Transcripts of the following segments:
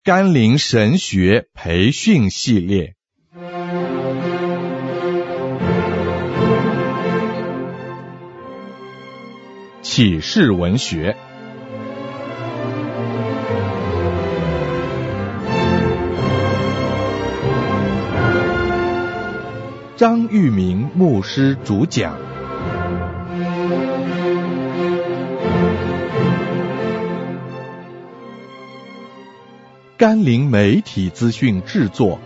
甘霖神学培训系列。启示文学。张玉明牧师主讲。甘霖媒体资讯制作。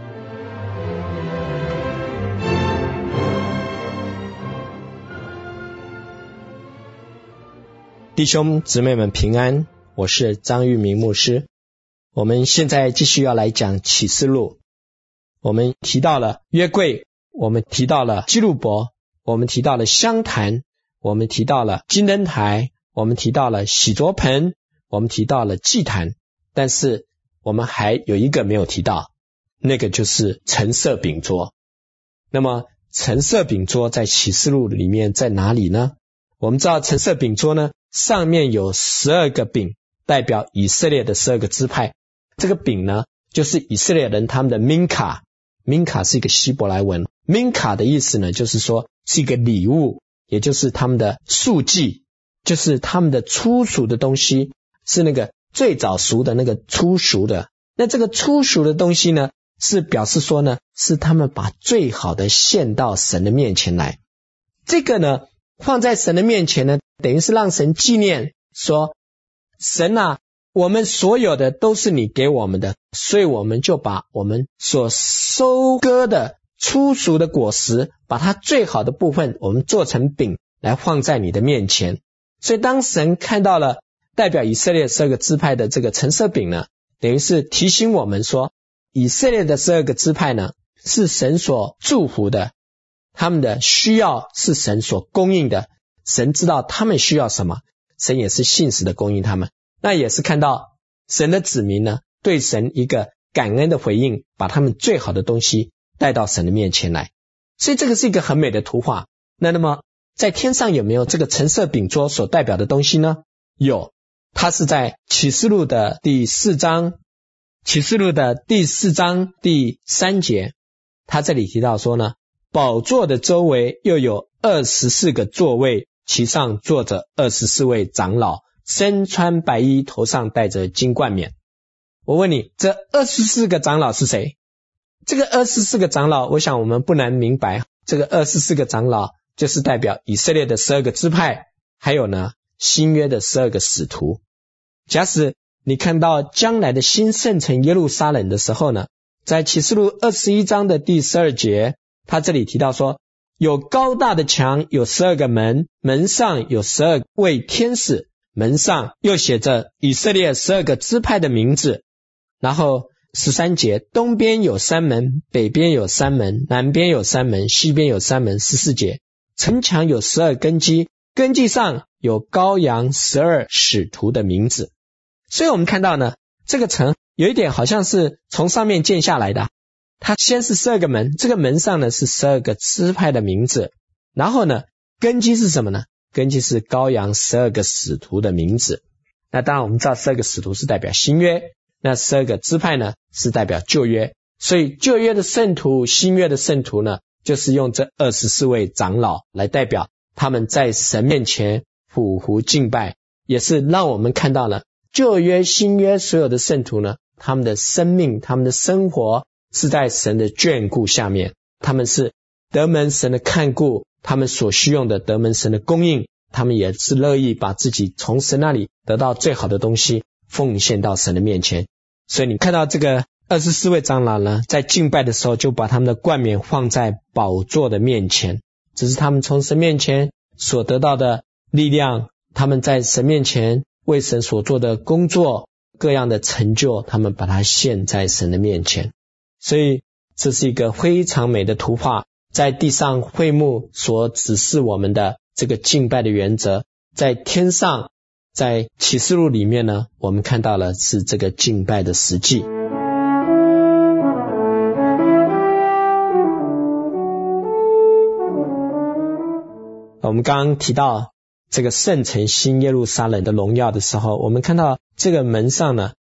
弟兄姊妹们平安，我是张玉明牧师。我们现在继续要来讲启示录。我们提到了约柜，我们提到了基路伯，我们提到了香坛，我们提到了金灯台，我们提到了洗濯盆，我们提到了祭坛，但是我们还有一个没有提到，那个就是陈设饼桌。那么陈设饼桌在启示录里面在哪里呢？我们知道陈设饼桌呢，上面有12个饼，代表以色列的12个支派。这个饼呢，就是以色列人他们的明卡。明卡是一个希伯来文，明卡的意思呢，就是说是一个礼物，也就是他们的素祭，就是他们的初熟的东西，是那个最早熟的那个初熟的。那这个初熟的东西呢，是表示说呢，是他们把最好的献到神的面前来。这个呢，放在神的面前呢，等于是让神纪念说，神啊，我们所有的都是你给我们的，所以我们就把我们所收割的初熟的果实，把它最好的部分我们做成饼来放在你的面前。所以当神看到了代表以色列12个支派的这个陈设饼呢，等于是提醒我们说，以色列的12个支派呢，是神所祝福的，他们的需要是神所供应的，神知道他们需要什么，神也是信实的供应他们。那也是看到神的子民呢，对神一个感恩的回应，把他们最好的东西带到神的面前来。所以这个是一个很美的图画。那么在天上有没有这个陈设饼桌所代表的东西呢？有，它是在启示录的第4章，启示录的第4章第3节，他这里提到说呢，宝座的周围又有24个座位，其上坐着24位长老，身穿白衣，头上戴着金冠冕。我问你，这24个长老是谁？这个24个长老，我想我们不难明白，这个24个长老就是代表以色列的12个支派，还有呢新约的12个使徒。假使你看到将来的新圣城耶路撒冷的时候呢，在启示录21章的第12节，他这里提到说，有高大的墙，有12个门，门上有12位天使，门上又写着以色列12个支派的名字。然后13节，东边有3门，北边有3门，南边有3门，西边有3门。14节，城墙有12根基，根基上有羔羊12使徒的名字。所以我们看到呢，这个城有一点好像是从上面建下来的。它先是12个门，这个门上呢是12个支派的名字，然后呢根基是什么呢？根基是羔羊12个使徒的名字。那当然我们知道12个使徒是代表新约，那12个支派呢是代表旧约。所以旧约的圣徒，新约的圣徒呢，就是用这24位长老来代表他们在神面前匍匐敬拜，也是让我们看到了旧约新约所有的圣徒呢，他们的生命，他们的生活是在神的眷顾下面，他们是得蒙神的看顾，他们所需用的得蒙神的供应，他们也是乐意把自己从神那里得到最好的东西奉献到神的面前。所以你看到这个24位长老呢，在敬拜的时候就把他们的冠冕放在宝座的面前，这是他们从神面前所得到的力量，他们在神面前为神所做的工作，各样的成就，他们把它献在神的面前。所以这是一个非常美的图画，在地上会幕所指示我们的这个敬拜的原则，在天上，在启示录里面呢，我们看到了是这个敬拜的实际。我们刚刚提到这个圣城新耶路撒冷的荣耀的时候，我们看到这个门上呢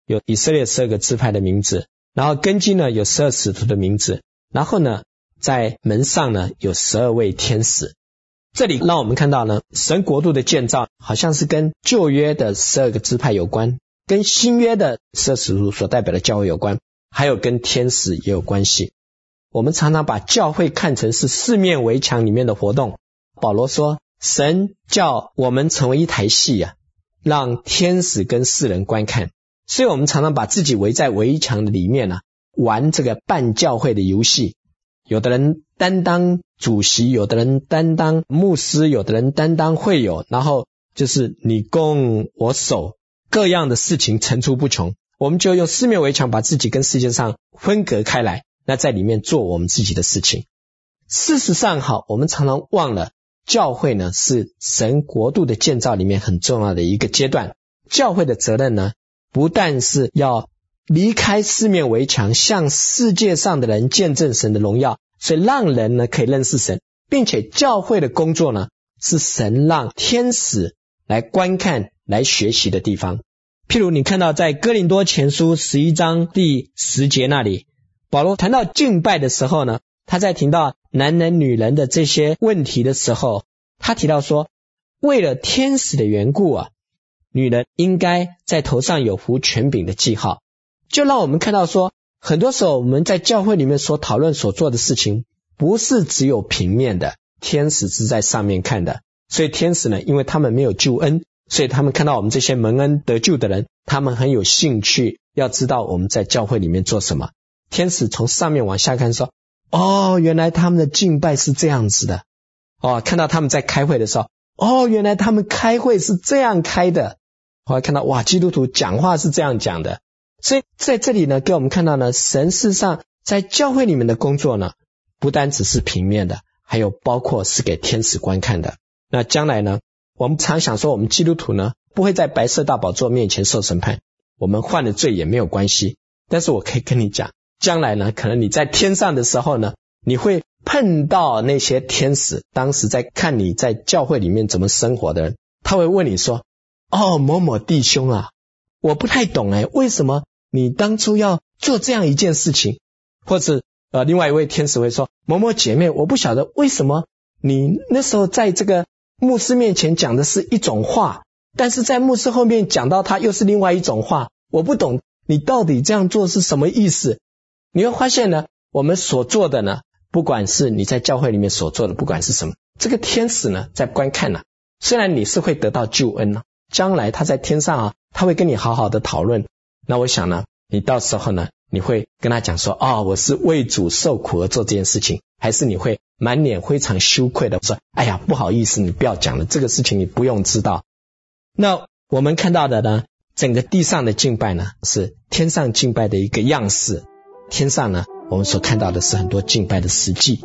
有以色列12个支派的名字，然后根基呢有12使徒的名字，然后呢在门上呢有12位天使。这里让我们看到呢，神国度的建造好像是跟旧约的12个支派有关，跟新约的12使徒所代表的教会有关，还有跟天使也有关系。我们常常把教会看成是四面围墙里面的活动。保罗说，神叫我们成为一台戏啊，让天使跟世人观看。所以我们常常把自己围在围墙的里面啊，玩这个办教会的游戏。有的人担当主席，有的人担当牧师，有的人担当会友，然后就是你攻我守，各样的事情层出不穷。我们就用四面围墙把自己跟世界上分隔开来，那在里面做我们自己的事情。事实上我们常常忘了，教会呢是神国度的建造里面很重要的一个阶段。教会的责任呢，不但是要离开四面围墙，向世界上的人见证神的荣耀，所以让人呢可以认识神，并且教会的工作呢是神让天使来观看来学习的地方。譬如你看到在哥林多前书11章第10节那里，保罗谈到敬拜的时候呢，他在提到男人女人的这些问题的时候，他提到说，为了天使的缘故啊，女人应该在头上有幅权柄的记号。就让我们看到说，很多时候我们在教会里面所讨论所做的事情，不是只有平面的，天使是在上面看的。所以天使呢，因为他们没有救恩，所以他们看到我们这些蒙恩得救的人，他们很有兴趣要知道我们在教会里面做什么。天使从上面往下看说，原来他们的敬拜是这样子的。看到他们在开会的时候，原来他们开会是这样开的。后来看到基督徒讲话是这样讲的。所以在这里呢，给我们看到呢，神事实上在教会里面的工作呢，不单只是平面的，还有包括是给天使观看的。那将来呢，我们常想说，我们基督徒呢不会在白色大宝座面前受审判，我们犯了罪也没有关系。但是我可以跟你讲，将来呢，可能你在天上的时候呢，你会碰到那些天使，当时在看你在教会里面怎么生活的人，他会问你说，某某弟兄啊，我不太懂为什么你当初要做这样一件事情。或者另外一位天使会说，某某姐妹，我不晓得为什么你那时候在这个牧师面前讲的是一种话，但是在牧师后面讲到他又是另外一种话，我不懂你到底这样做是什么意思。你会发现呢，我们所做的呢，不管是你在教会里面所做的，不管是什么，这个天使呢在观看呢，虽然你是会得到救恩呢，将来他在天上他会跟你好好的讨论。那我想呢，你到时候呢，你会跟他讲说，我是为主受苦而做这件事情，还是你会满脸非常羞愧的说，哎呀，不好意思，你不要讲了，这个事情你不用知道。那我们看到的呢，整个地上的敬拜呢，是天上敬拜的一个样式。天上呢，我们所看到的是很多敬拜的实际。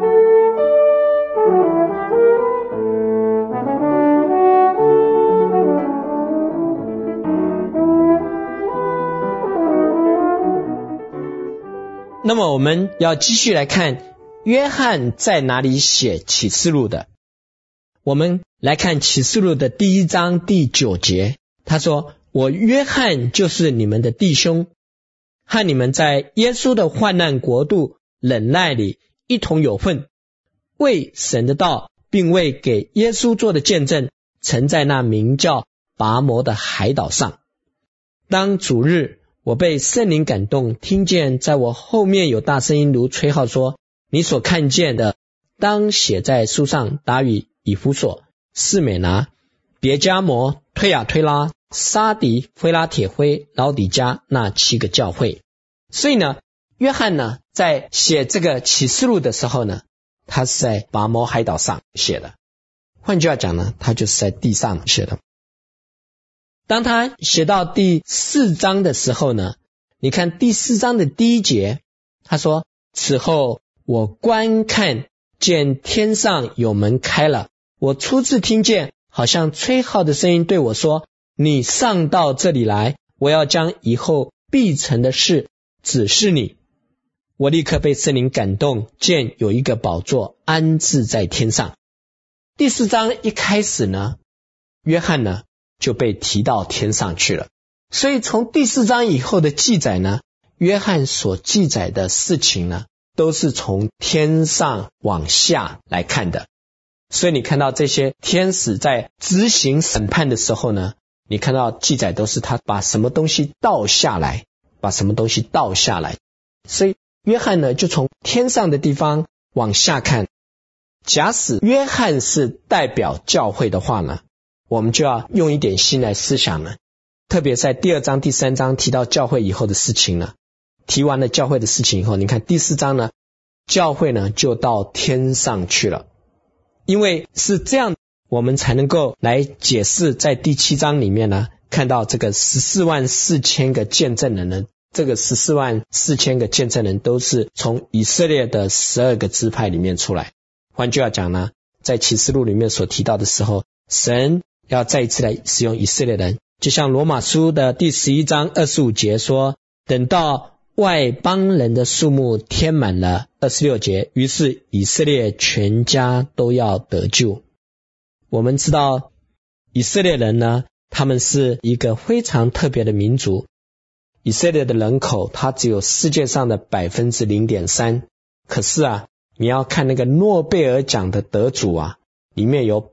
那么我们要继续来看约翰在哪里写启示录的。我们来看启示录的第1章第9节，他说，我约翰就是你们的弟兄，和你们在耶稣的患难国度忍耐里一同有份，为神的道并为给耶稣做的见证，曾在那名叫拔摩的海岛上。当主日，我被圣灵感动，听见在我后面有大声音如吹号说，你所看见的当写在书上，打与以弗所、士美拿、别迦摩、推雅推拉、沙迪、菲拉铁灰、老底加那7个教会。所以呢，约翰呢在写这个启示录的时候呢，他是在拔摩海岛上写的。换句话讲呢，他就是在地上写的。当他写到第4章的时候呢，你看第4章的第1节，他说，此后我观看见天上有门开了，我初次听见好像吹号的声音对我说，你上到这里来，我要将以后必成的事指示你。我立刻被圣灵感动，见有一个宝座安置在天上。第4章一开始呢，约翰呢就被提到天上去了。 所以从第4章以后的记载呢，约翰所记载的事情呢，都是从天上往下来看的。所以你看到这些天使在执行审判的时候呢，你看到记载都是他把什么东西倒下来，把什么东西倒下来。所以约翰呢，就从天上的地方往下看。假使约翰是代表教会的话呢，我们就要用一点心来思想了。特别在第2章、第3章提到教会以后的事情呢，提完了教会的事情以后，你看第4章呢，教会呢就到天上去了。因为是这样，我们才能够来解释在第7章里面呢，看到这个144000个见证人呢，这个144000个见证人都是从以色列的12个支派里面出来。换句话讲呢，在启示录里面所提到的时候，神要再一次来使用以色列人，就像罗马书的第11章25节说，等到外邦人的数目填满了26节，于是以色列全家都要得救。我们知道以色列人呢，他们是一个非常特别的民族。以色列的人口它只有世界上的 0.3%， 可是你要看那个诺贝尔奖的得主里面有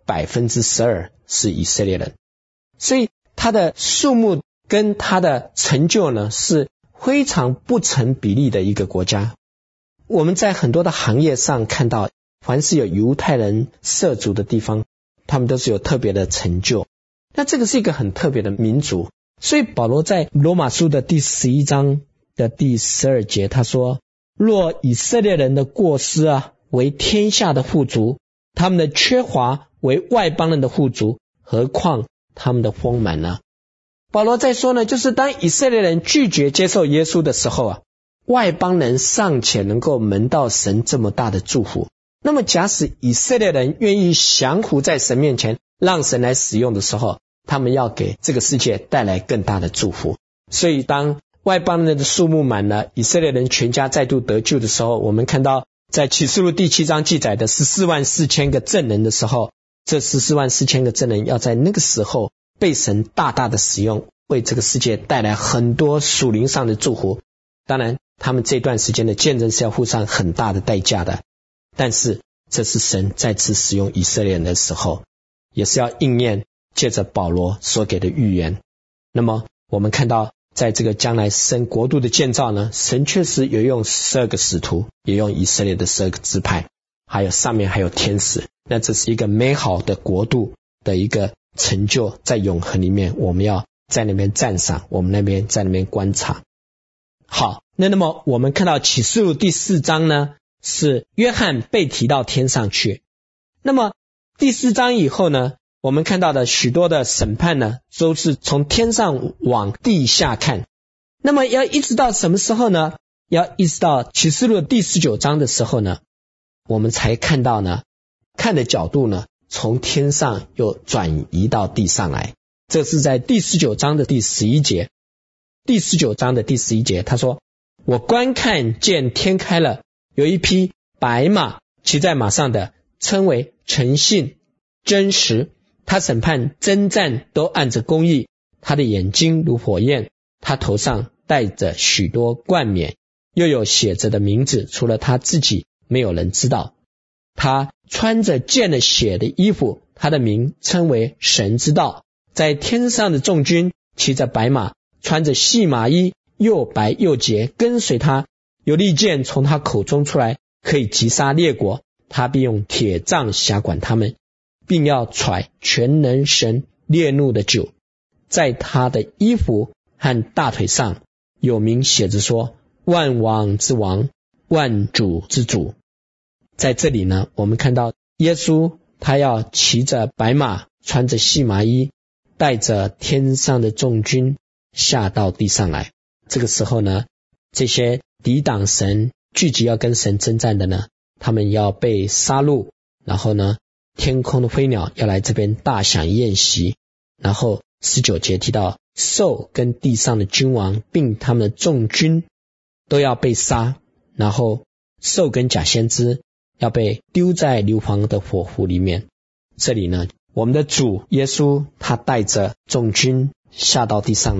12% 是以色列人。所以他的数目跟他的成就呢，是非常不成比例的一个国家。我们在很多的行业上看到，凡是有犹太人涉足的地方，他们都是有特别的成就。那这个是一个很特别的民族。所以保罗在罗马书的第11章的第12节他说，若以色列人的过失为天下的富足，他们的缺乏为外邦人的富足，何况他们的丰满呢？保罗在说呢，就是当以色列人拒绝接受耶稣的时候外邦人尚且能够蒙到神这么大的祝福，那么假使以色列人愿意降服在神面前，让神来使用的时候，他们要给这个世界带来更大的祝福。所以当外邦人的数目满了，以色列人全家再度得救的时候，我们看到在启示录第7章记载的144000个证人的时候，这144000个证人要在那个时候被神大大的使用，为这个世界带来很多属灵上的祝福。当然他们这段时间的见证是要付上很大的代价的，但是这是神再次使用以色列人的时候，也是要应验借着保罗所给的预言。那么我们看到在这个将来神国度的建造呢，神确实有用12个使徒，也用以色列的12个支派，还有上面还有天使。那这是一个美好的国度的一个成就，在永恒里面我们要在那边赞赏，我们那边在那边观察。好，那么我们看到启示录第4章呢，是约翰被提到天上去。那么第4章以后呢，我们看到的许多的审判呢，都是从天上往地下看。那么要一直到什么时候呢？要一直到启示录第19章的时候呢，我们才看到呢，看的角度呢，从天上又转移到地上来。这是在第19章的第11节。第19章的第11节他说，我观看见天开了，有一匹白马，骑在马上的称为诚信真实，他审判征战都按着公义，他的眼睛如火焰，他头上戴着许多冠冕，又有写着的名字，除了他自己没有人知道。他穿着溅了血的衣服，他的名称为神之道。在天上的众军骑着白马，穿着细麻衣，又白又洁，跟随他。有利剑从他口中出来，可以击杀列国。他必用铁杖辖管他们，并要踹全能神烈怒的酒。在他的衣服和大腿上有名写着说，万王之王，万主之主。在这里呢，我们看到耶稣他要骑着白马，穿着细麻衣，带着天上的众军下到地上来。这个时候呢，这些抵挡神聚集要跟神征战的呢，他们要被杀戮，然后呢，天空的飞鸟要来这边大享宴席。然后19节提到兽跟地上的君王并他们的众军都要被杀，然后兽跟假先知要被丢在硫磺的火湖里面。这里呢，我们的主耶稣他带着众军下到地上来，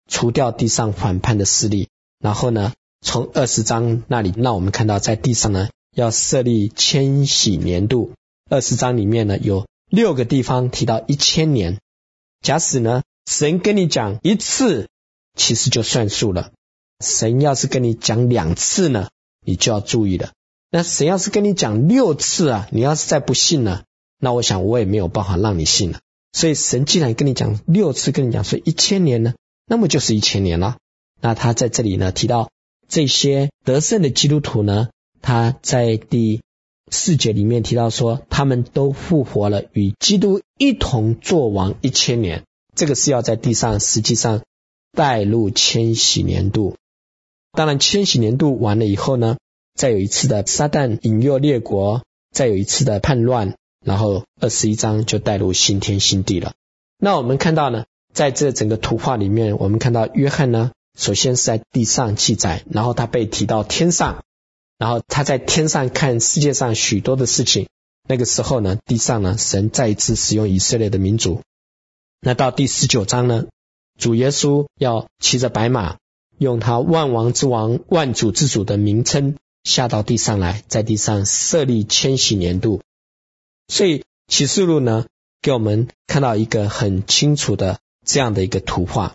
除掉地上反叛的势力。然后呢，从20章那里让我们看到在地上呢要设立千禧年度。20章里面呢有6个地方提到1000年。假使呢神跟你讲一次，其实就算数了。神要是跟你讲2次呢，你就要注意了。那神要是跟你讲6次啊，你要是再不信呢，那我想我也没有办法让你信了。所以神既然跟你讲6次，跟你讲说1000年呢，那么就是1000年了。那他在这里呢提到这些得胜的基督徒呢，他在第4节里面提到说，他们都复活了，与基督一同作王1000年。这个是要在地上实际上带入千禧年度。当然千禧年度完了以后呢，再有一次的撒旦引诱列国，再有一次的叛乱，然后21章就带入新天新地了。那我们看到呢，在这整个图画里面，我们看到约翰呢，首先是在地上记载，然后他被提到天上，然后他在天上看世界上许多的事情。那个时候呢，地上呢，神再一次使用以色列的民族。那到第19章呢，主耶稣要骑着白马，用他万王之王、万主之主的名称下到地上来，在地上设立千禧年度。所以启示录呢，给我们看到一个很清楚的这样的一个图画。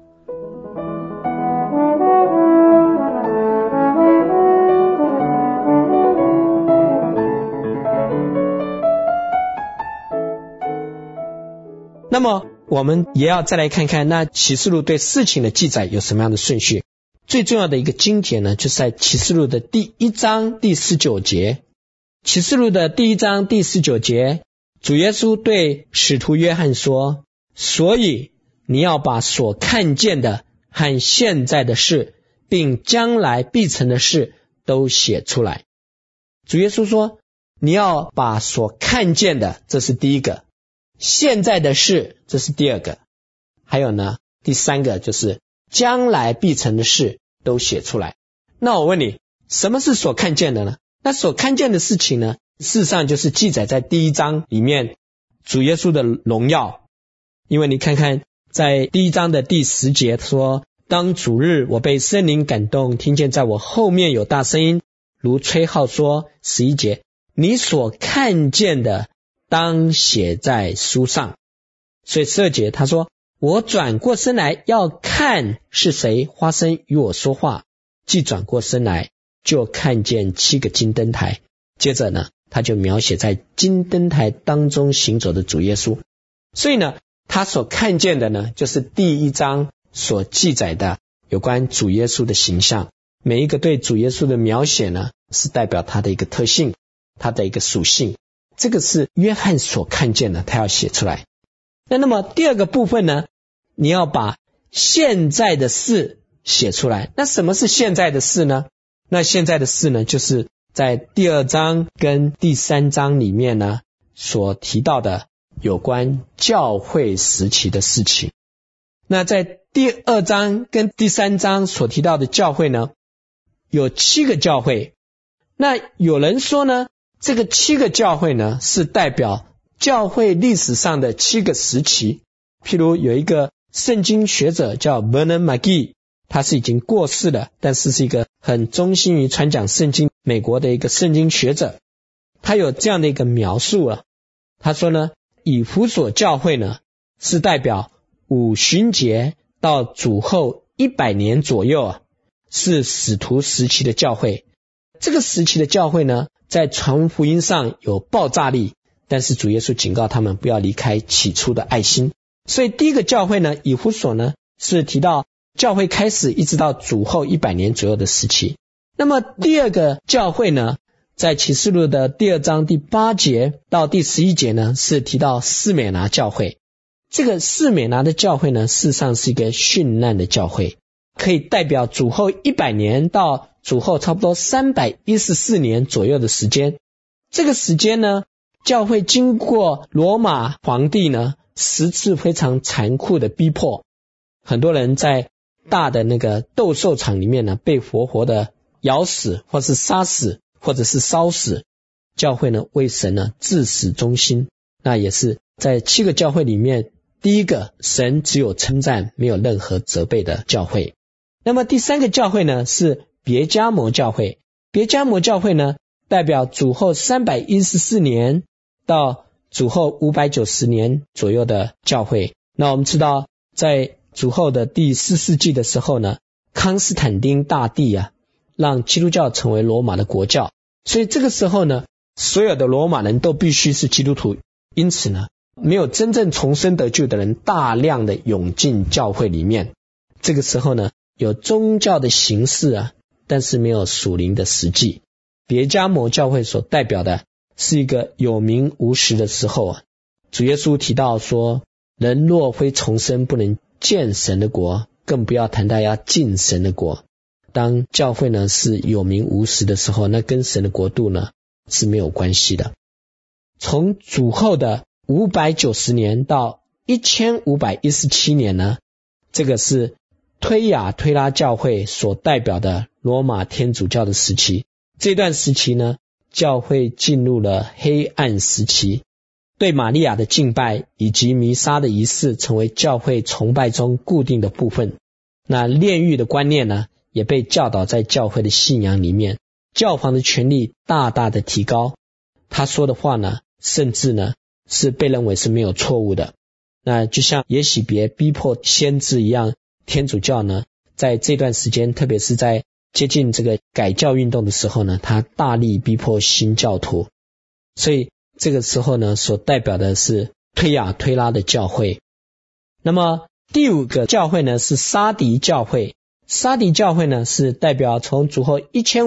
那么我们也要再来看看，那启示录对事情的记载有什么样的顺序。最重要的一个经节呢，就是在启示录的第1章第19节。启示录的第1章第19节，主耶稣对使徒约翰说，所以你要把所看见的和现在的事，并将来必成的事都写出来。主耶稣说，你要把所看见的，这是第一个；现在的事，这是第二个；还有呢，第三个就是将来必成的事都写出来。那我问你，什么是所看见的呢？那所看见的事情呢，事实上就是记载在第1章里面主耶稣的荣耀。因为你看看在第1章的第10节说，当主日我被圣灵感动，听见在我后面有大声音如吹号说，11节，你所看见的当写在书上。所以12节他说，我转过身来要看是谁发声与我说话，既转过身来就看见7个金灯台。接着呢，他就描写在金灯台当中行走的主耶稣。所以呢，他所看见的呢，就是第1章所记载的有关主耶稣的形象。每一个对主耶稣的描写呢，是代表他的一个特性，他的一个属性。这个是约翰所看见的，他要写出来。那么第二个部分呢，你要把现在的事写出来。那什么是现在的事呢？那现在的事呢，就是在第2章跟第3章里面呢所提到的有关教会时期的事情。那在第2章跟第3章所提到的教会呢，有7个教会。那有人说呢，这个7个教会呢，是代表教会历史上的7个时期。譬如有一个圣经学者叫 Vernon McGee， 他是已经过世了，但是是一个很忠心于传讲圣经美国的一个圣经学者。他有这样的一个描述啊，他说呢，以弗所教会呢，是代表五旬节到主后100年左右啊，是使徒时期的教会。这个时期的教会呢，在传福音上有爆炸力，但是主耶稣警告他们不要离开起初的爱心。所以第一个教会呢，以弗所呢，是提到教会开始一直到主后100年左右的时期。那么第二个教会呢，在启示录的第2章第8节到第11节呢，是提到士美拿教会。这个士美拿的教会呢，事实上是一个殉难的教会，可以代表主后100年到主后差不多314年左右的时间。这个时间呢，教会经过罗马皇帝呢10次非常残酷的逼迫，很多人在大的那个斗兽场里面呢，被活活的咬死，或是杀死，或者是烧死。教会呢为神呢至死忠心。那也是在7个教会里面第一个，神只有称赞，没有任何责备的教会。那么第三个教会呢，是别迦摩教会。别迦摩教会呢，代表主后314年到主后590年左右的教会。那我们知道，在主后的第4世纪的时候呢，康斯坦丁大帝让基督教成为罗马的国教，所以这个时候呢，所有的罗马人都必须是基督徒，因此呢，没有真正重生得救的人大量的涌进教会里面。这个时候呢，有宗教的形式但是没有属灵的实际。别迦摩教会所代表的是一个有名无实的时候主耶稣提到说，人若非重生，不能见神的国，更不要谈到要进神的国。当教会呢是有名无实的时候，那跟神的国度呢是没有关系的。从主后的590年到1517年呢，这个是推雅推拉教会所代表的罗马天主教的时期。这段时期呢，教会进入了黑暗时期，对玛利亚的敬拜以及弥撒的仪式成为教会崇拜中固定的部分。那炼狱的观念呢，也被教导在教会的信仰里面。教皇的权力大大的提高，他说的话呢，甚至呢是被认为是没有错误的。那就像耶洗别逼迫先知一样，天主教呢在这段时间，特别是在接近这个改教运动的时候呢，他大力逼迫新教徒。所以这个时候呢，所代表的是推雅推拉的教会。那么第五个教会呢，是沙迪教会。沙迪教会呢，是代表从主后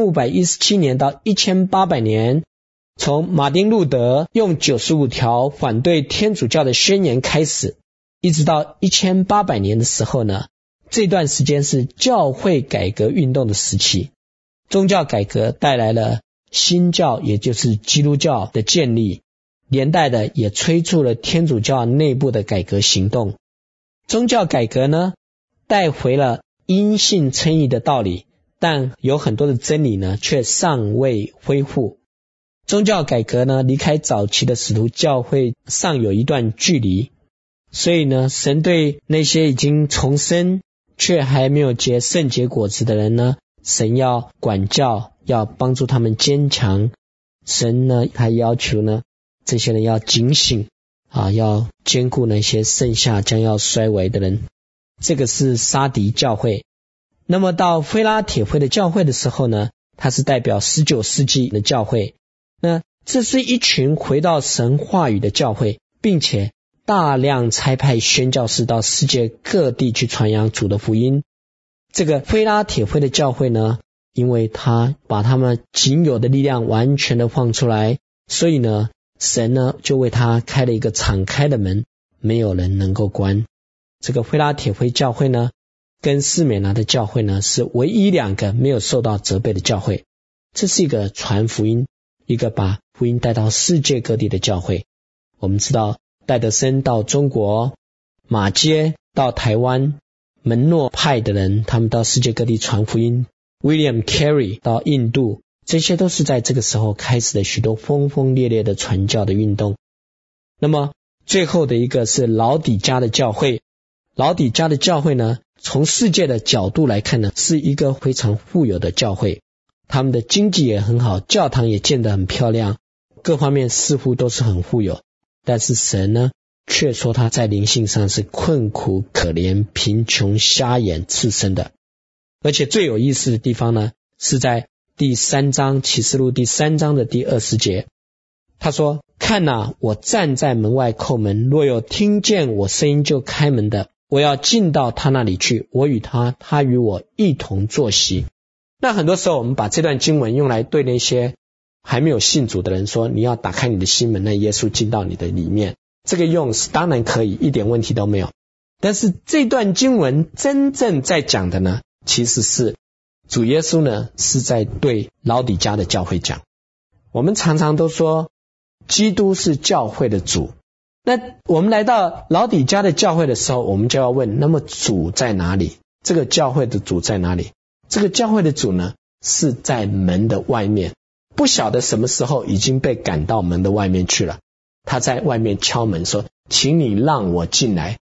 1517年到1800年，从马丁路德用95条反对天主教的宣言开始，一直到1800年的时候呢，这段时间是教会改革运动的时期。宗教改革带来了新教，也就是基督教的建立，连带的也催促了天主教内部的改革行动。宗教改革呢，带回了因信称义的道理，但有很多的真理呢，却尚未恢复。宗教改革呢，离开早期的使徒教会尚有一段距离，所以呢，神对那些已经重生却还没有结圣洁果子的人呢，神要管教，要帮助他们坚强。神呢，他要求呢，这些人要警醒要兼顾那些剩下将要衰微的人。这个是沙迪教会。那么到菲拉铁会的教会的时候呢，它是代表19世纪的教会。那这是一群回到神话语的教会，并且大量差派宣教士到世界各地去传扬主的福音。这个菲拉铁会的教会呢，因为他把他们仅有的力量完全的放出来，所以呢，神呢就为他开了一个敞开的门，没有人能够关。这个菲拉铁会教会呢，跟士美拿的教会呢，是唯一两个没有受到责备的教会。这是一个传福音，一个把福音带到世界各地的教会。我们知道戴德森到中国，马偕到台湾，门诺派的人他们到世界各地传福音， William Carey 到印度，这些都是在这个时候开始了许多轰轰烈烈的传教的运动。那么最后的一个是老底嘉的教会。老底嘉的教会呢，从世界的角度来看呢，是一个非常富有的教会，他们的经济也很好，教堂也建得很漂亮，各方面似乎都是很富有。但是神呢，却说他在灵性上是困苦可怜、贫穷、瞎眼、赤身的。而且最有意思的地方呢，是在第3章启示录第3章的第20节，他说，看哪，我站在门外叩门，若有听见我声音就开门的，我要进到他那里去，我与他，他与我一同坐席。那很多时候我们把这段经文用来对那些还没有信主的人说，你要打开你的心门，让耶稣进到你的里面。这个用是当然可以，一点问题都没有。但是这段经文真正在讲的呢，其实是主耶稣呢是在对老底嘉的教会讲。我们常常都说基督是教会的主，那我们来到老底嘉的教会的时候，我们就要问，那么主在哪里？这个教会的主在哪里？这个教会的主呢，是在门的外面，不晓得什么时候已经被赶到门的外面去了。他在外面敲门说，请你让我进来，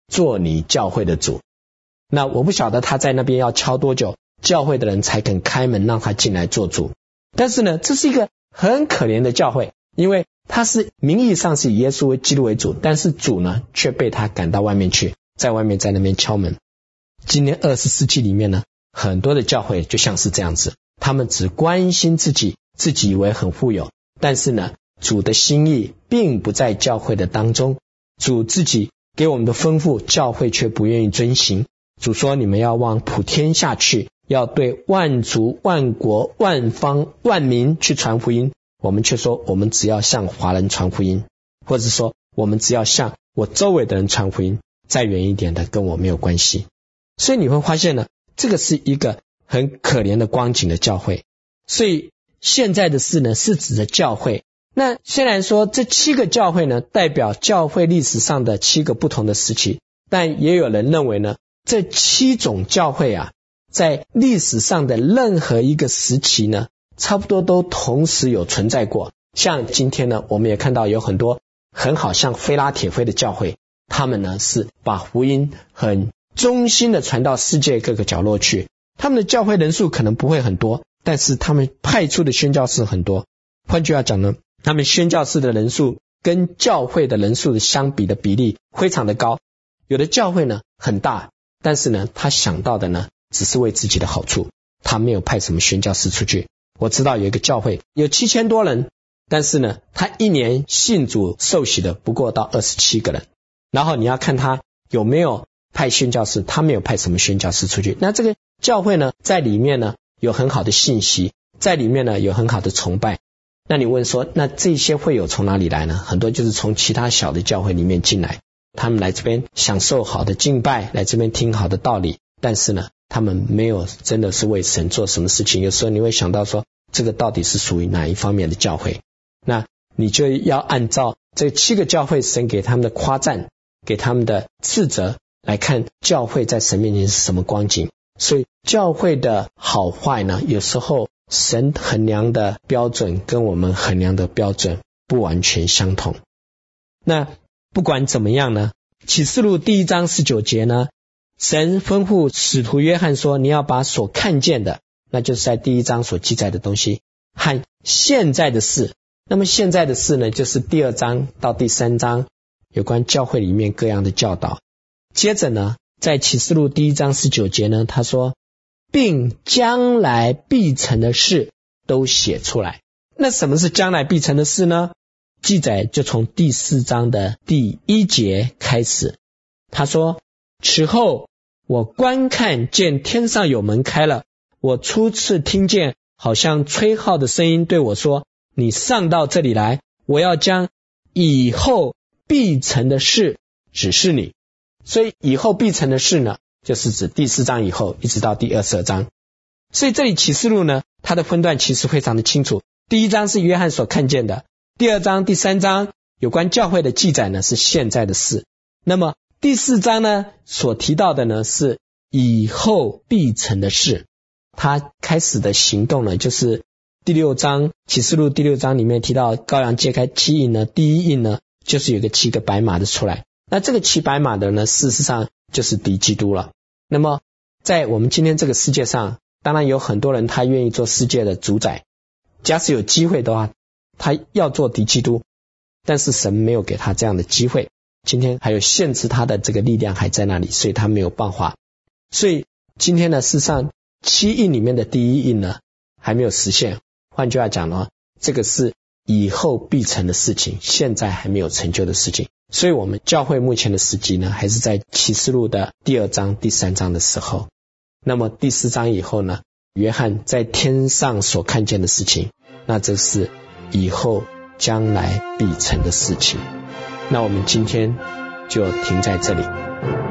做你教会的主。那我不晓得他在那边要敲多久，教会的人才肯开门让他进来做主。但是呢，这是一个很可怜的教会，因为他是名义上是以耶稣基督为主，但是主呢却被他赶到外面去，在外面在那边敲门。今天20世纪里面呢，很多的教会就像是这样子，他们只关心自己以为很富有，但是呢，主的心意并不在教会的当中，主自己给我们的吩咐，教会却不愿意遵行。主说你们要往普天下去，要对万族万国万方万民去传福音，我们却说我们只要向华人传福音，或者说我们只要向我周围的人传福音，再远一点的跟我没有关系。所以你会发现呢，这个是一个很可怜的光景的教会。所以现在的事呢，是指的教会。那虽然说这7个教会呢，代表教会历史上的7个不同的时期，但也有人认为呢，这7种教会啊，在历史上的任何一个时期呢，差不多都同时有存在过。像今天呢，我们也看到有很多很好像非拉铁非的教会，他们呢是把福音很忠心的传到世界各个角落去。他们的教会人数可能不会很多，但是他们派出的宣教士很多。换句话讲呢，他们宣教士的人数跟教会的人数的相比的比例非常的高。有的教会呢很大，但是呢他想到的呢只是为自己的好处，他没有派什么宣教士出去。我知道有一个教会有7000多人，但是呢他一年信主受洗的不过到27个人，然后你要看他有没有派宣教士，他没有派什么宣教士出去。那这个教会呢，在里面呢有很好的信息，在里面呢有很好的崇拜。那你问说，那这些会友从哪里来呢？很多就是从其他小的教会里面进来，他们来这边享受好的敬拜，来这边听好的道理，但是呢他们没有真的是为神做什么事情。有时候你会想到说，这个到底是属于哪一方面的教会？那你就要按照这7个教会神给他们的夸赞，给他们的斥责来看教会在神面前是什么光景。所以教会的好坏呢，有时候神衡量的标准跟我们衡量的标准不完全相同。那不管怎么样呢，启示录第1章19节呢，神吩咐使徒约翰说，你要把所看见的，那就是在第1章所记载的东西，和现在的事。那么现在的事呢，就是第2章到第3章有关教会里面各样的教导。接着呢，在启示录第1章19节呢，他说并将来必成的事都写出来。那什么是将来必成的事呢？记载就从第4章的第1节开始。他说，此后我观看见天上有门开了，我初次听见好像吹号的声音对我说，你上到这里来，我要将以后必成的事指示你。所以以后必成的事呢，就是指第4章以后一直到第22章。所以这里启示录呢，它的分段其实非常的清楚。第1章是约翰所看见的，第2章第3章有关教会的记载呢是现在的事。那么第4章呢所提到的呢是以后必成的事。他开始的行动呢，就是第6章启示录第6章里面提到羔羊揭开7印呢，第1印呢就是有个7个白马的出来。那这个骑白马的呢，事实上就是敌基督了。那么在我们今天这个世界上，当然有很多人他愿意做世界的主宰，假使有机会的话，他要做敌基督，但是神没有给他这样的机会。今天还有限制他的这个力量还在那里，所以他没有办法。所以今天呢，事实上7印里面的第1印呢还没有实现。换句话讲呢，这个是以后必成的事情，现在还没有成就的事情。所以我们教会目前的时机呢，还是在启示录的第2章第3章的时候。那么第4章以后呢，约翰在天上所看见的事情，那这是以后将来必成的事情。那我们今天就停在这里。